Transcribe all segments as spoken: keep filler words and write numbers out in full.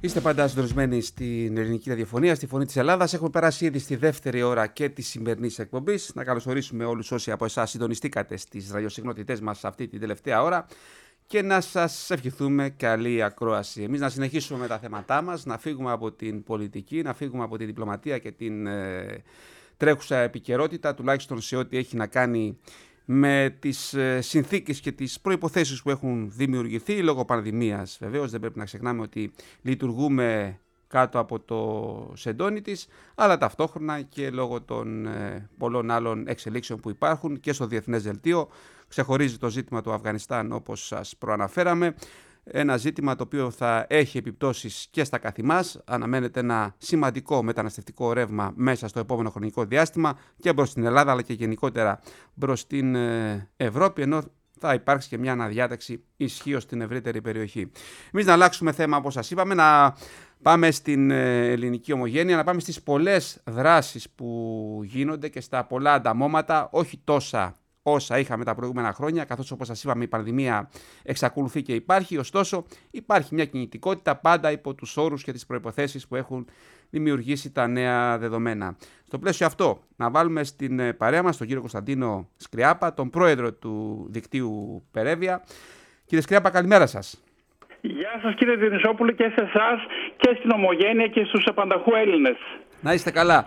Είστε πάντα συντονισμένοι στην ελληνική ραδιοφωνία, στη Φωνή της Ελλάδας. Έχουμε περάσει ήδη στη δεύτερη ώρα και της σημερινής εκπομπής. Να καλωσορίσουμε όλους όσοι από εσάς συντονιστήκατε στις ραδιοσυχνότητές μας αυτή την τελευταία ώρα και να σας ευχηθούμε καλή ακρόαση. Εμείς να συνεχίσουμε με τα θέματά μας, να φύγουμε από την πολιτική, να φύγουμε από τη διπλωματία και την ε, τρέχουσα επικαιρότητα, τουλάχιστον σε ό,τι έχει να κάνει με τις συνθήκες και τις προϋποθέσεις που έχουν δημιουργηθεί λόγω πανδημίας. Βεβαίως δεν πρέπει να ξεχνάμε ότι λειτουργούμε κάτω από το σεντόνι της, αλλά ταυτόχρονα και λόγω των πολλών άλλων εξελίξεων που υπάρχουν και στο διεθνές δελτίο. Ξεχωρίζει το ζήτημα του Αφγανιστάν, όπως σας προαναφέραμε. Ένα ζήτημα το οποίο θα έχει επιπτώσεις και στα καθη μας. Αναμένεται ένα σημαντικό μεταναστευτικό ρεύμα μέσα στο επόμενο χρονικό διάστημα και προς την Ελλάδα αλλά και γενικότερα προς την Ευρώπη, ενώ θα υπάρξει και μια αναδιάταξη ισχύως στην ευρύτερη περιοχή. Εμείς να αλλάξουμε θέμα, όπως σας είπαμε, να πάμε στην ελληνική ομογένεια, να πάμε στις πολλές δράσεις που γίνονται και στα πολλά ανταμώματα, όχι τόσα όσα είχαμε τα προηγούμενα χρόνια, καθώς όπως σας είπαμε η πανδημία εξακολουθεί και υπάρχει, ωστόσο υπάρχει μια κινητικότητα πάντα υπό τους όρους και τις προϋποθέσεις που έχουν δημιουργήσει τα νέα δεδομένα. Στο πλαίσιο αυτό, να βάλουμε στην παρέα μας τον κύριο Κωνσταντίνο Σκριάπα, τον πρόεδρο του δικτύου Περέβεια. Κύριε Σκριάπα, καλημέρα σας. Γεια σας κύριε Διονυσόπουλε, και σε εσάς και στην ομογένεια και στους απανταχού Έλληνες. Να είστε καλά.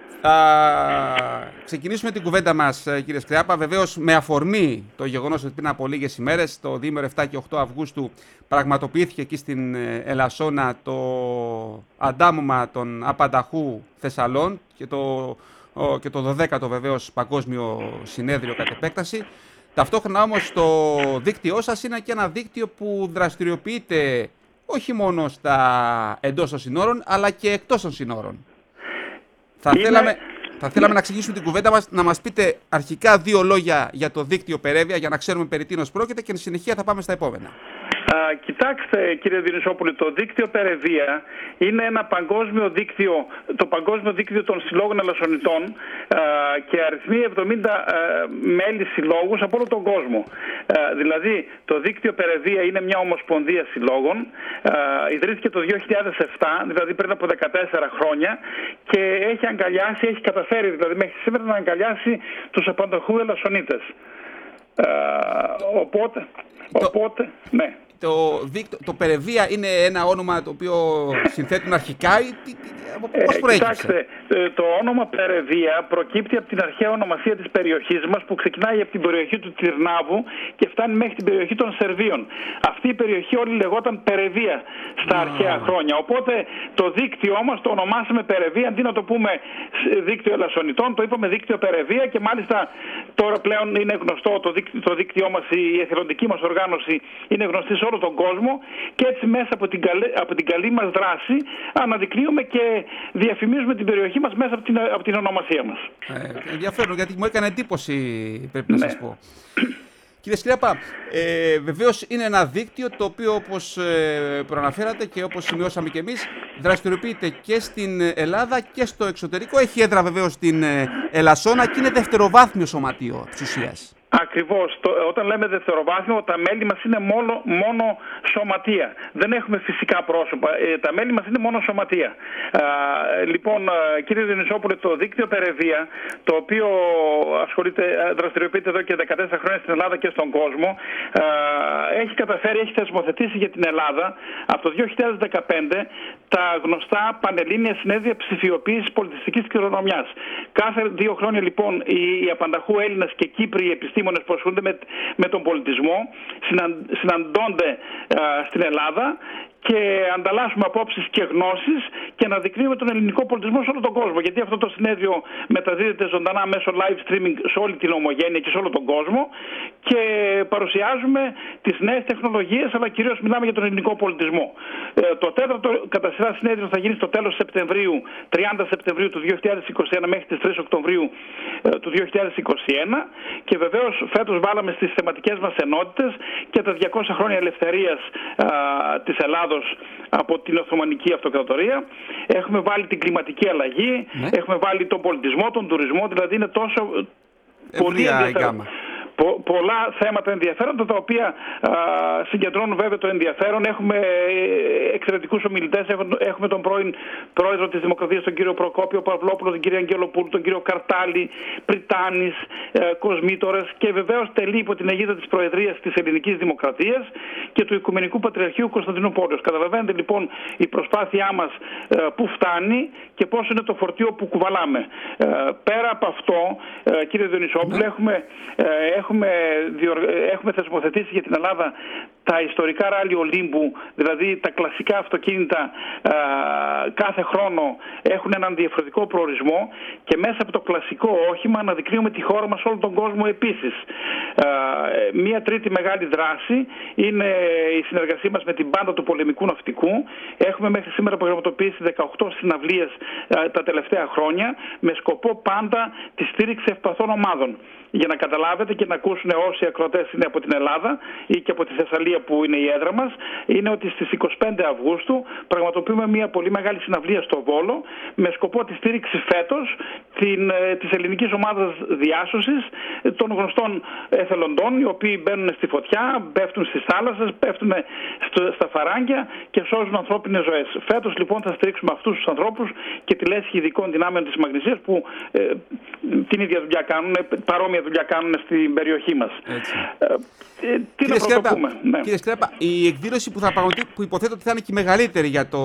Θα ξεκινήσουμε την κουβέντα μας, κύριε Σκριάπα, βεβαίως με αφορμή το γεγονός ότι πριν από λίγες ημέρες, το διήμερο επτά και οκτώ Αυγούστου, πραγματοποιήθηκε εκεί στην Ελασσόνα το αντάμωμα των απανταχού Θεσσαλών και το, και το δωδέκατο βεβαίως Παγκόσμιο Συνέδριο κατ' επέκταση. Ταυτόχρονα όμως το δίκτυό σας είναι και ένα δίκτυο που δραστηριοποιείται όχι μόνο στα εντός των συνόρων, αλλά και εκτός των συνόρων. Θα, είναι... θέλαμε, θα θέλαμε να ξεκινήσουμε την κουβέντα μας, να μας πείτε αρχικά δύο λόγια για το δίκτυο Περέβεια, για να ξέρουμε περί τίνος πρόκειται, και εν συνεχεία θα πάμε στα επόμενα. Α, κοιτάξτε κύριε Διονυσόπουλε, το δίκτυο Περεβεία είναι ένα παγκόσμιο δίκτυο, το παγκόσμιο δίκτυο των συλλόγων ελασσονητών α, και αριθμεί εβδομήντα α, μέλη συλλόγους από όλο τον κόσμο. Α, δηλαδή το δίκτυο Περεβεία είναι μια ομοσπονδία συλλόγων, α, ιδρύθηκε το δύο χιλιάδες επτά, δηλαδή πριν από δεκατέσσερα χρόνια, και έχει αγκαλιάσει, έχει καταφέρει δηλαδή μέχρι σήμερα να αγκαλιάσει τους απανταχού ελασσονίτες. Α, οπότε, το... οπότε, ναι. Το, δίκτυο, το Περεβεία είναι ένα όνομα το οποίο συνθέτουν αρχικά ή πώς προέκυψε? Κοιτάξτε, το όνομα Περεβεία προκύπτει από την αρχαία ονομασία της περιοχής μας, που ξεκινάει από την περιοχή του Τυρνάβου και φτάνει μέχρι την περιοχή των Σερβίων. Αυτή η περιοχή όλη λεγόταν Περεβεία στα ah. αρχαία χρόνια. Οπότε το δίκτυό μας το ονομάσαμε Περεβεία, αντί να το πούμε δίκτυο ελασσονητών, το είπαμε δίκτυο Περεβεία, και μάλιστα τώρα πλέον είναι γνωστό το δίκτυο, το δίκτυό μας, η εθελοντική μας οργάνωση είναι γνωστή σε όλο τον κόσμο, και έτσι μέσα από την καλή, από την καλή μας δράση αναδεικνύουμε και διαφημίζουμε την περιοχή μας μέσα από την, από την ονομασία μας. Ε, ενδιαφέρον, γιατί μου έκανε εντύπωση, πρέπει να ναι. σας πω. Κύριε Σκριάπα, ε, βεβαίως είναι ένα δίκτυο το οποίο, όπως ε, προαναφέρατε και όπως σημειώσαμε και εμείς, δραστηριοποιείται και στην Ελλάδα και στο εξωτερικό. Έχει έδρα βεβαίως στην ε, Ελασσόνα και είναι δευτεροβάθμιο σωματείο της ουσίας. Ακριβώς. Το, όταν λέμε δευτεροβάθμιο, τα μέλη μας είναι μόνο, μόνο σωματεία. Δεν έχουμε φυσικά πρόσωπα. Ε, τα μέλη μας είναι μόνο σωματεία. Α, λοιπόν, κύριε Διονυσόπουλε, το δίκτυο Περεβεία, το οποίο ασχολείται, δραστηριοποιείται εδώ και δεκατέσσερα χρόνια στην Ελλάδα και στον κόσμο, α, έχει καταφέρει, έχει θεσμοθετήσει για την Ελλάδα από το δύο χιλιάδες δεκαπέντε τα γνωστά πανελλήνια συνέδρια ψηφιοποίησης πολιτιστικής κληρονομιάς. Κάθε δύο χρόνια λοιπόν οι, οι απανταχού Έλληνες και Κύπροι επιστήμονες που ασχολούνται με, με τον πολιτισμό συναν, συναντώνται α, στην Ελλάδα και ανταλλάσσουμε απόψεις και γνώσεις και αναδεικνύουμε τον ελληνικό πολιτισμό σε όλο τον κόσμο. Γιατί αυτό το συνέδριο μεταδίδεται ζωντανά μέσω live streaming σε όλη την ομογένεια και σε όλο τον κόσμο, και παρουσιάζουμε τις νέες τεχνολογίες, αλλά κυρίως μιλάμε για τον ελληνικό πολιτισμό. Ε, το τέταρτο κατά σειρά συνέδριο θα γίνει στο τέλος Σεπτεμβρίου, τριάντα Σεπτεμβρίου του δύο χιλιάδες είκοσι ένα μέχρι τις τρεις Οκτωβρίου ε, του δύο χιλιάδες είκοσι ένα, και βεβαίως φέτος βάλαμε στις θεματικές μας ενότητες και τα διακόσια χρόνια ελευθερίας α, της Ελλάδας από την Οθωμανική Αυτοκρατορία. Έχουμε βάλει την κλιματική αλλαγή, ναι. έχουμε βάλει τον πολιτισμό, τον τουρισμό, δηλαδή είναι τόσο πολύ ενδιαφέρον. πο, πολλά θέματα ενδιαφέροντα, τα οποία α, συγκεντρώνουν βέβαια το ενδιαφέρον. Έχουμε εξαιρετικούς ομιλητές, έχουμε τον πρώην πρόεδρο της Δημοκρατίας, τον κύριο Προκόπιο Παυλόπουλο, τον κύριο Αγγελοπούλου, τον κύριο Καρτάλη, Πριτάνης, ε, Κοσμήτορες, και βεβαίως τελεί υπό την αιγίδα της Προεδρίας της Ελληνικής Δημοκρατίας και του Οικουμενικού Πατριαρχείου Κωνσταντινούπολης. Καταλαβαίνετε λοιπόν η προσπάθειά μας ε, που φτάνει και πόσο είναι το φορτίο που κουβαλάμε. Ε, πέρα από αυτό, ε, κύριε Διονυσόπουλε, έχουμε, ε, έχουμε, διορ... έχουμε θεσμοθετήσει για την Ελλάδα τα ιστορικά ράλι Ολύμπου, δηλαδή τα κλασικά αυτοκίνητα ε, κάθε χρόνο έχουν έναν διαφορετικό προορισμό, και μέσα από το κλασικό όχημα αναδεικνύουμε τη χώρα μας σε όλο τον κόσμο επίσης. Ε, μία τρίτη μεγάλη δράση είναι η συνεργασία μας με την Μπάντα του Πολεμικού Ναυτικού. Έχουμε μέχρι σήμερα προγραμματοποιήσει δεκαοκτώ συναυλίες ε, τα τελευταία χρόνια, με σκοπό πάντα τη στήριξη ευπαθών ομάδων. Για να καταλάβετε και να ακούσουν όσοι ακροατές είναι από την Ελλάδα ή και από τη Θεσσαλία που είναι η έδρα μας, είναι ότι στις είκοσι πέντε Αυγούστου πραγματοποιούμε μια πολύ μεγάλη συναυλία στο Βόλο, με σκοπό τη στήριξη φέτος την, της ελληνικής ομάδας διάσωσης των γνωστών εθελοντών, οι οποίοι μπαίνουν στη φωτιά, πέφτουν στις θάλασσες, πέφτουν στο, στα φαράγγια και σώζουν ανθρώπινες ζωές. Φέτος λοιπόν θα στηρίξουμε αυτούς τους ανθρώπους και τη λέσχη ειδικών δυνάμεων της Μαγνησίας, που ε, την ίδια δουλειά κάνουν, παρόμοια δουλειά κάνουν στην περιοχή μας. Ε, ε, τι κύριε να Σκρέπα, ναι. Κύριε Σκρέπα, η εκδήλωση που θα πραγματοποιηθεί, που υποθέτω ότι θα είναι και η μεγαλύτερη για το,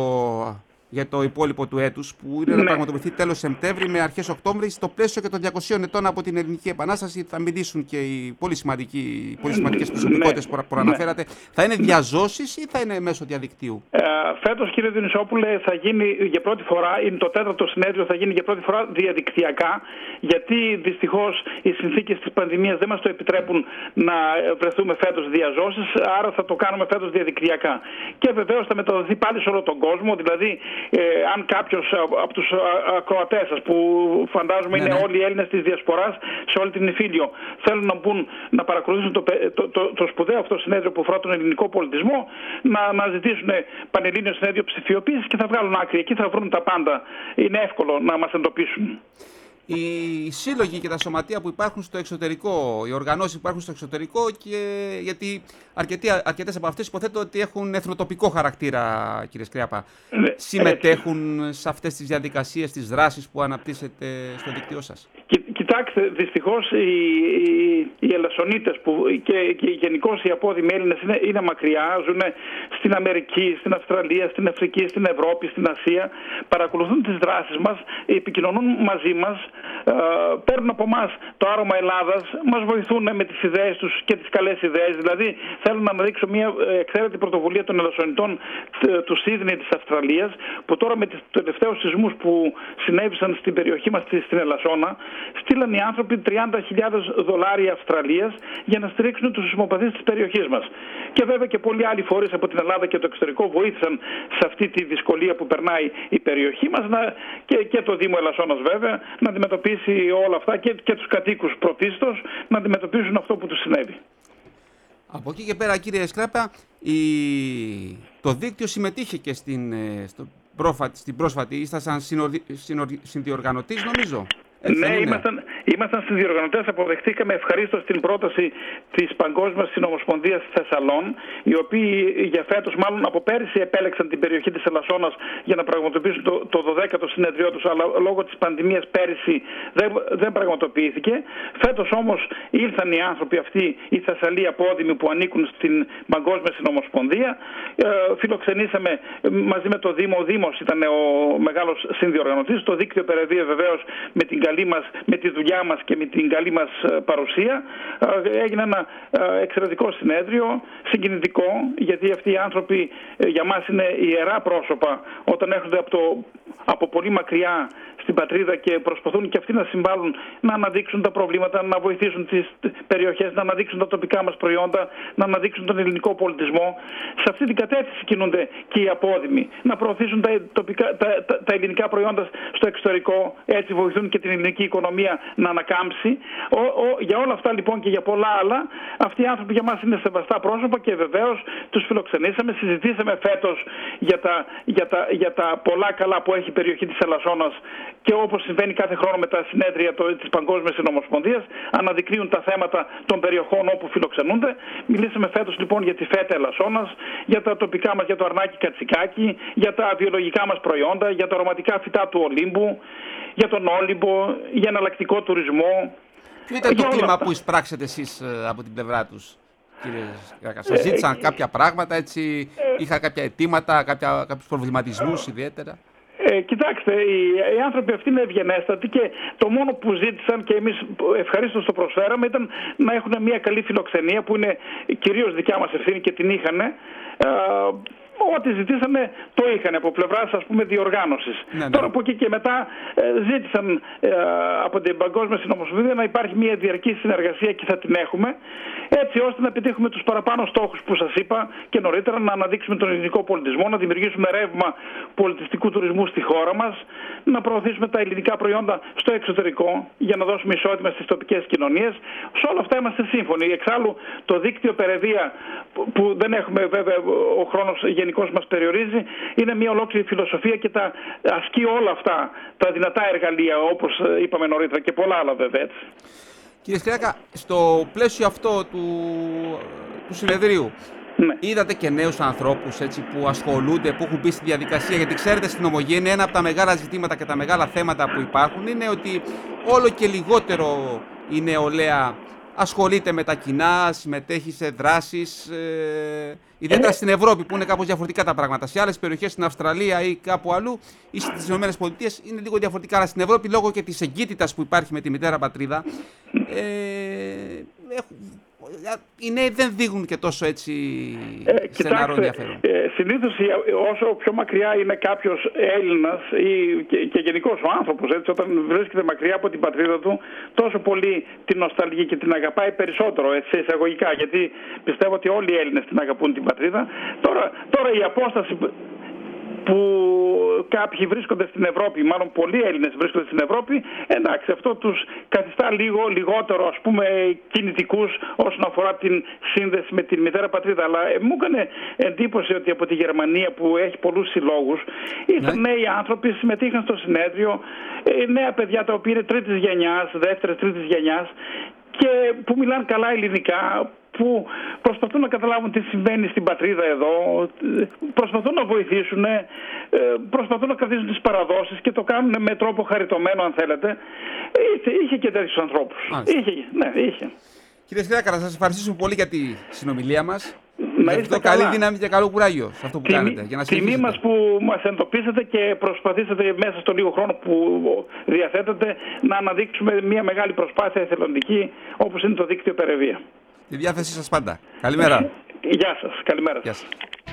για το υπόλοιπο του έτους, που είναι ναι. να πραγματοποιηθεί τέλος Σεπτέμβρη με αρχές Οκτώβρη, στο πλαίσιο και των διακοσίων ετών από την Ελληνική Επανάσταση, θα μιλήσουν και οι πολύ, σημαντικοί, πολύ σημαντικές προσωπικότητες ναι. που προαναφέρατε. Ναι. Θα είναι διαζώσεις ή θα είναι μέσω διαδικτύου? Ε, φέτος, κύριε Διονυσόπουλε, θα γίνει για πρώτη φορά, είναι το τέταρτο συνέδριο, θα γίνει για πρώτη φορά διαδικτυακά, γιατί δυστυχώς οι συνθήκες της πανδημίας δεν μας το επιτρέπουν να βρεθούμε φέτος διαζώσεις, άρα θα το κάνουμε φέτος διαδικτυακά. Και βεβαίως θα μεταδοθεί πάλι σε όλο τον κόσμο, δηλαδή ε, αν κάποιος από τους ακροατές σας, που φαντάζομαι ναι, είναι ναι. όλοι οι Έλληνες της Διασποράς σε όλη την Ιφίλιο, θέλουν να μπουν να παρακολουθήσουν το, το, το, το σπουδαίο αυτό συνέδριο που αφορά τον ελληνικό πολιτισμό, να, να ζητήσουν πανελλήνιο συνέδριο ψηφιοποίησης και θα βγάλουν άκρη. Εκεί θα βρουν τα πάντα. Είναι εύκολο να μας εντοπίσουν. Οι σύλλογοι και τα σωματεία που υπάρχουν στο εξωτερικό, οι οργανώσεις που υπάρχουν στο εξωτερικό, και γιατί αρκετές από αυτές υποθέτω ότι έχουν εθνοτοπικό χαρακτήρα, κύριε Σκρέπα, ναι, συμμετέχουν έτσι σε αυτές τις διαδικασίες, τις δράσεις που αναπτύσσετε στο δίκτυό σας? Κοιτάξτε, δυστυχώς οι, οι, οι Ελασσονίτες που, και, και γενικώς οι απόδημοι Έλληνες είναι, είναι μακριά, ζουν στην Αμερική, στην Αυστραλία, στην Αφρική, στην Ευρώπη, στην Ασία, παρακολουθούν τις δράσεις μας, επικοινωνούν μαζί μας, ε, παίρνουν από εμάς το άρωμα Ελλάδας, μας βοηθούν με τις ιδέες τους και τις καλές ιδέες. Δηλαδή θέλουν να αναδείξω μια εξαίρετη πρωτοβουλία των Ελασσονιτών του Σίδνεϊ της Αυστραλίας, που τώρα με τους τελευταίους σεισμούς που συνέβησαν στην περιοχή μας, στην Ελασσόνα, στείλαν οι άνθρωποι τριάντα χιλιάδες δολάρια Αυστραλίας για να στηρίξουν τους σεισμοπαθείς της περιοχής μας. Και βέβαια και πολλοί άλλοι φορείς από την Ελλάδα και το εξωτερικό βοήθησαν σε αυτή τη δυσκολία που περνάει η περιοχή μας, να, και, και το Δήμο Ελασσόνας βέβαια, να αντιμετωπίσει όλα αυτά, και, και τους κατοίκους πρωτίστως να αντιμετωπίσουν αυτό που τους συνέβη. Από εκεί και πέρα, κύριε Σκρέπα, η... το δίκτυο συμμετείχε και στην, στο... στην πρόσφατη, ήσασταν συνδιοργανωτής νομίζω. Έτσι, ναι, ήμασταν, ήμασταν συνδιοργανωτές, αποδεχτήκαμε ευχαρίστως την πρόταση της Παγκόσμιας Συνομοσπονδίας Θεσσαλών, οι οποίοι για φέτος, μάλλον από πέρυσι, επέλεξαν την περιοχή της Ελασσόνας για να πραγματοποιήσουν το, το δωδέκατο συνεδριό τους, αλλά λόγω της πανδημίας πέρυσι δεν, δεν πραγματοποιήθηκε. Φέτος όμως ήρθαν οι άνθρωποι αυτοί, οι Θεσσαλοί απόδημοι που ανήκουν στην Παγκόσμια Συνομοσπονδία. Ε, φιλοξενήσαμε μαζί με το Δήμο, ο Δήμος ήταν ο μεγάλος συνδιοργανωτής, το δίκτυο Περεβία βεβαίως με την καλή μας, με τη δουλειά μας και με την καλή μας παρουσία. Έγινε ένα εξαιρετικό συνέδριο, συγκινητικό, γιατί αυτοί οι άνθρωποι για μας είναι ιερά πρόσωπα όταν έρχονται από, το, από πολύ μακριά στην πατρίδα και προσπαθούν και αυτοί να συμβάλλουν, να αναδείξουν τα προβλήματα, να βοηθήσουν τις περιοχές, να αναδείξουν τα τοπικά μας προϊόντα, να αναδείξουν τον ελληνικό πολιτισμό. Σε αυτή την κατεύθυνση κινούνται και οι απόδημοι, να προωθήσουν τα, τοπικά, τα, τα, τα ελληνικά προϊόντα στο εξωτερικό, έτσι βοηθούν και την ελληνική οικονομία να ανακάμψει. Ο, ο, για όλα αυτά λοιπόν και για πολλά άλλα, αυτοί οι άνθρωποι για μας είναι σεβαστά πρόσωπα και βεβαίως τους φιλοξενήσαμε. Συζητήσαμε φέτος για τα, για, τα, για τα πολλά καλά που έχει η περιοχή της Ελασσόνας και όπως συμβαίνει κάθε χρόνο με τα συνέδρια της Παγκόσμιας Συνομοσπονδίας, αναδεικνύουν τα θέματα των περιοχών όπου φιλοξενούνται. Μιλήσαμε φέτος λοιπόν για τη φέτα Ελασσόνας, για τα τοπικά μας, για το αρνάκι κατσικάκι, για τα βιολογικά μας προϊόντα, για τα αρωματικά φυτά του Ολύμπου, για τον Όλυμπο, για εναλλακτικό τουρισμό. Ποιο ήταν το κλίμα που εισπράξετε εσείς από την πλευρά τους, κύριε Σκράκα? Σας ζήτησαν ε, κάποια πράγματα, έτσι, ε, είχα κάποια αιτήματα, κάποια, κάποιους προβληματισμούς ε, ιδιαίτερα? Ε, κοιτάξτε, οι, οι άνθρωποι αυτοί είναι ευγενέστατοι και το μόνο που ζήτησαν και εμείς ευχαρίστως το προσφέραμε ήταν να έχουν μια καλή φιλοξενία που είναι κυρίως δικιά μας ευθύνη και την είχανε. Ε, Ό,τι ζητήσανε το είχαν από πλευράς, ας πούμε, διοργάνωσης. Ναι, ναι. Τώρα από εκεί και μετά ε, ζήτησαν ε, από την Παγκόσμια Συνομοσπονδία να υπάρχει μια διαρκή συνεργασία και θα την έχουμε, έτσι ώστε να πετύχουμε τους παραπάνω στόχους που σας είπα και νωρίτερα, να αναδείξουμε τον ελληνικό πολιτισμό, να δημιουργήσουμε ρεύμα πολιτιστικού τουρισμού στη χώρα μας, να προωθήσουμε τα ελληνικά προϊόντα στο εξωτερικό για να δώσουμε ισότιμα στις τοπικές κοινωνίες. Σε όλα αυτά είμαστε σύμφωνοι. Εξάλλου το δίκτυο Περεδία, που δεν έχουμε βέβαια, ο χρόνος γενικώς μας περιορίζει, είναι μια ολόκληρη φιλοσοφία και τα ασκεί όλα αυτά τα δυνατά εργαλεία, όπως είπαμε νωρίτερα, και πολλά άλλα βέβαια, έτσι. Κύριε Σκράκα, στο πλαίσιο αυτό του, του συνεδρίου, ναι, είδατε και νέους ανθρώπους, έτσι, που ασχολούνται, που έχουν μπει στη διαδικασία? Γιατί ξέρετε, στην Ομογένεια ένα από τα μεγάλα ζητήματα και τα μεγάλα θέματα που υπάρχουν είναι ότι όλο και λιγότερο η νεολαία ασχολείται με τα κοινά, συμμετέχει σε δράσεις, ε, ιδιαίτερα στην Ευρώπη που είναι κάπως διαφορετικά τα πράγματα. Σε άλλες περιοχές, στην Αυστραλία ή κάπου αλλού ή στις ΗΠΑ είναι λίγο διαφορετικά. Αλλά στην Ευρώπη, λόγω και της εγκύτητας που υπάρχει με τη μητέρα πατρίδα, ε, οι νέοι δεν δείχνουν και τόσο έτσι ε, στεναρό ενδιαφέρον. Ε, συνήθως όσο πιο μακριά είναι κάποιος Έλληνας ή και, και γενικώς ο άνθρωπος, έτσι, όταν βρίσκεται μακριά από την πατρίδα του, τόσο πολύ την νοσταλγεί και την αγαπάει περισσότερο, έτσι, εισαγωγικά, γιατί πιστεύω ότι όλοι οι Έλληνες την αγαπούν την πατρίδα. Τώρα, τώρα η απόσταση που κάποιοι βρίσκονται στην Ευρώπη, μάλλον πολλοί Έλληνες βρίσκονται στην Ευρώπη, εντάξει, αυτό τους καθιστά λίγο λιγότερο, ας πούμε, κινητικούς όσον αφορά την σύνδεση με την μητέρα πατρίδα. Αλλά ε, μου έκανε εντύπωση ότι από τη Γερμανία, που έχει πολλούς συλλόγους, ήρθαν ναι. νέοι άνθρωποι, συμμετείχαν στο συνέδριο, ε, νέα παιδιά τα οποία είναι τρίτης γενιάς, δεύτερης, τρίτης γενιάς και που μιλάνε καλά ελληνικά, που προσπαθούν να καταλάβουν τι συμβαίνει στην πατρίδα εδώ, προσπαθούν να βοηθήσουν, προσπαθούν να κρατήσουν τις παραδόσεις και το κάνουν με τρόπο χαριτωμένο, αν θέλετε. Είχε, είχε και τέτοιους ανθρώπους. Είχε, ναι, είχε. Κύριε Σκράκα, να σας ευχαριστήσουμε πολύ για τη συνομιλία μας. Να είστε καλή δύναμη και καλό κουράγιο σε αυτό που Τιμή, κάνετε. Για να τιμή μας που μας εντοπίσατε και προσπαθήσατε μέσα στο λίγο χρόνο που διαθέτετε να αναδείξουμε μια μεγάλη προσπάθεια εθελοντική, όπως είναι το δίκτυο Περεδία. Τη διάθεσή σας πάντα. Καλημέρα. Γεια σας. Καλημέρα. Γεια σας.